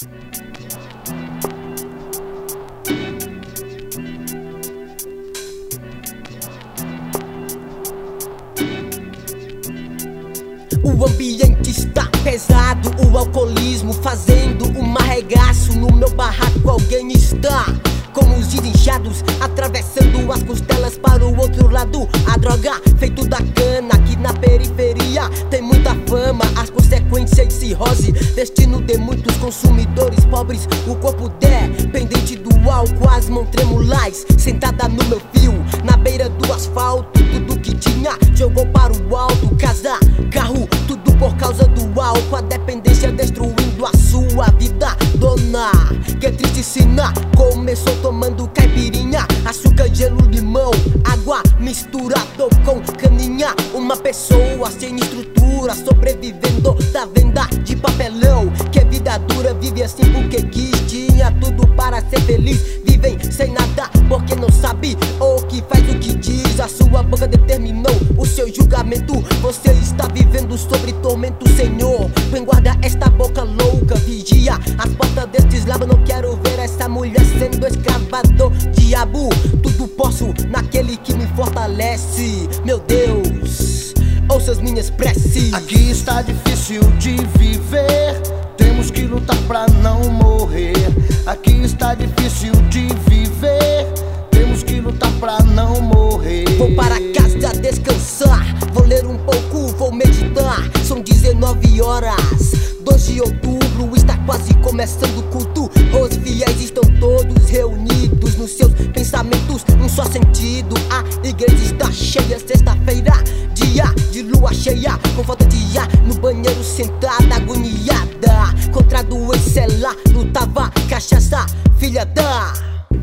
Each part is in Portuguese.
O ambiente está pesado, o alcoolismo fazendo um arregaço. No meu barraco alguém está com os desinchados, atravessando as costelas para o outro lado. A droga feito da cana, aqui na periferia tem muita fama. As consequências de cirrose, destino de muitos consumidores pobres. O corpo dependente do álcool, as mãos tremulais, sentada no meu fio, na beira do asfalto. Tudo que tinha jogou para o alto, casa, carro, tudo por causa do álcool. A dependência destruindo a sua vida, dona. Que triste cena, começou tomando caipirinha, açúcar, gelo, limão, água misturado com caninha. Uma pessoa sem estrutura, sobrevivendo da venda de papelão. Que vida dura, vive assim porque quis, tinha tudo para ser feliz. Vivem sem nada porque não sabe o que faz, o que diz. A sua boca determinou o seu julgamento. Você está vivendo sobre tormento, Senhor. Põe guarda esta boca louca, vigia as portas destes lábios. Não quero ver essa mulher sendo escrava do diabo. Tudo posso naquele que me fortalece. Meu Deus, ouça as minhas preces. Aqui está difícil de viver, temos que lutar pra não morrer. Aqui está difícil de viver, temos que lutar pra não morrer. Vou para casa descansar, vou ler um pouco, vou meditar. São 19 horas, 2 de outubro, está quase começando o culto. Os fiéis estão todos reunidos nos seus pensamentos, num só sentido. A igreja está cheia, sexta-feira, dia de lua cheia, com falta de ar, no banheiro sentada, agoniada, contra a doença ela lutava, cachaça, filha da...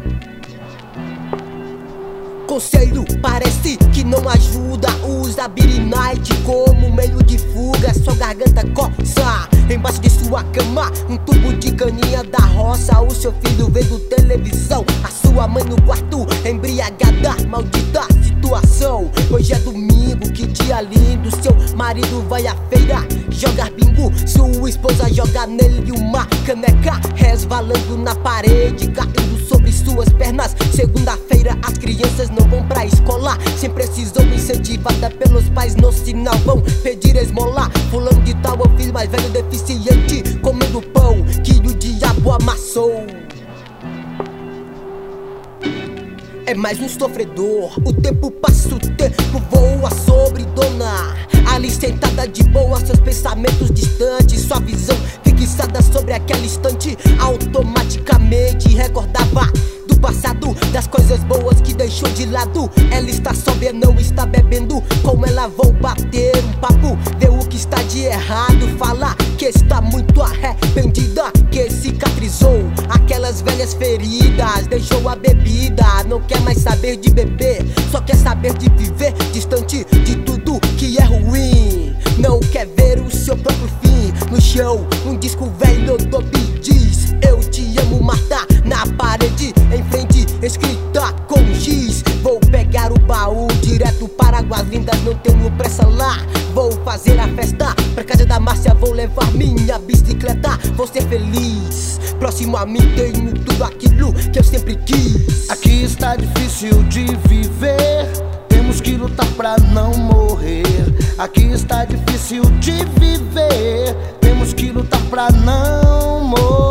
Conselho parece que não ajuda, usa Beer Night como meio de fuga. Sua garganta coça, embaixo de sua cama um tubo de caninha da roça. O seu filho vendo televisão, a sua mãe no quarto embriagada, maldita situação. Hoje é domingo, que dia lindo. Seu marido vai à feira jogar bingo, sua esposa joga nele uma caneca, resvalando na parede, caindo sobre suas pernas. Segunda-feira as crianças não vão pra escola, sem precisão incentivada pelos pais no sinal vão pedir esmola. Fulano de tal, o filho mais velho deficiente, comendo pão que o diabo amassou. É mais um sofredor, o tempo passa, o tempo voa sobre dona. Ali sentada de boa, seus pensamentos distantes, sua visão fixada sobre aquele instante. Automaticamente recordava do passado, das coisas boas que deixou de lado. Ela está sóbria, não está bebendo, com ela vou bater um papo, ver o que está de errado. Fala que está muito arrependida, que cicatrizou aquelas velhas feridas, deixou a bebida, não quer mais saber de beber, só quer saber de viver distante de tudo que é ruim. Não quer ver o seu próprio fim. No chão, um disco velho do Bee Gees, eu te amo, Marta, na parede, em frente, escrita com X. Vou pegar o baú direto para Águas Lindas, não tenho pressa lá. Vou fazer a festa pra casa da Márcia, vou levar minha bicicleta, vou ser feliz. Próximo a mim tenho tudo aquilo que eu sempre quis. Aqui está difícil de viver, temos que lutar pra não morrer. Aqui está difícil de viver, temos que lutar pra não morrer.